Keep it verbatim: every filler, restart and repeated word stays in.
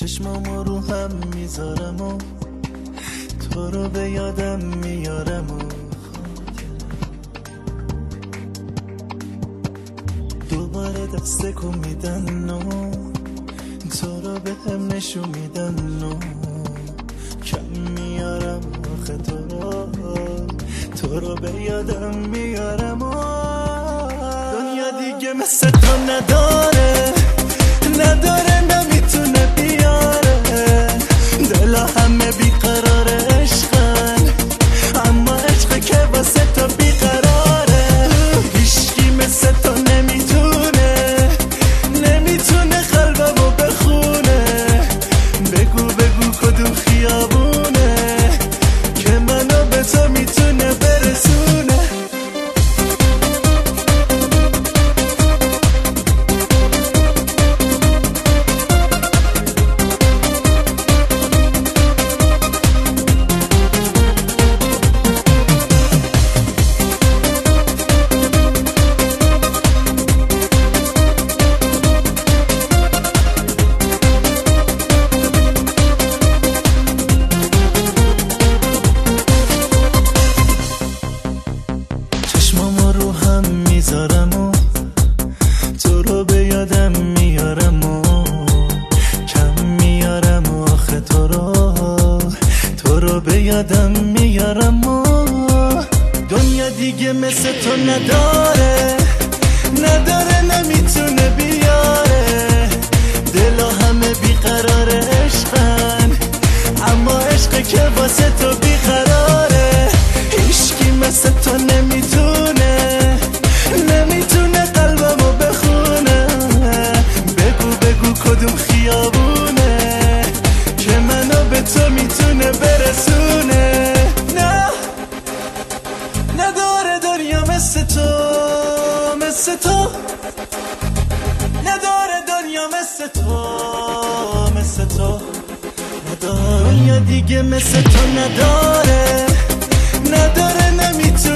چشمامو رو هم میذارم و تو رو به یادم میارم و دوباره دست کو میدن و تو رو به هم نشون میدن و کم میارم آخه تو رو تو رو به یادم میارم و دنیا دیگه مثل تو نداره نداره نمیتونه بیاره دلا همه بیقرار عشقن اما عشق که واسه تو بیقراره هیچکی مثل تو نمیتونه نمیتونه قلبمو بخونه بگو بگو کدوم خیابونه که منو به تو میتونه برسونه چشمامو رو هم میذارم و تو رو به یادم میارم و کم میارم و آخه تو رو تو رو به یادم میارم و دنیا دیگه مثل تو نداره نداره نمیتونه بیاره دلا همه بیقرار عشقن اما عشق که واسه تو بیقراره هیچکی مثل تو نمیتونه نمیتونه قلبمو بخونه بگو بگو کدوم خیابونه که منو به تو میتونه برسونه نه نداره دنیا مثل تو مثل تو نداره دنیا مثل تو مثل تو نداره دنیا دیگه مثل تو نداره نداره نمیتونه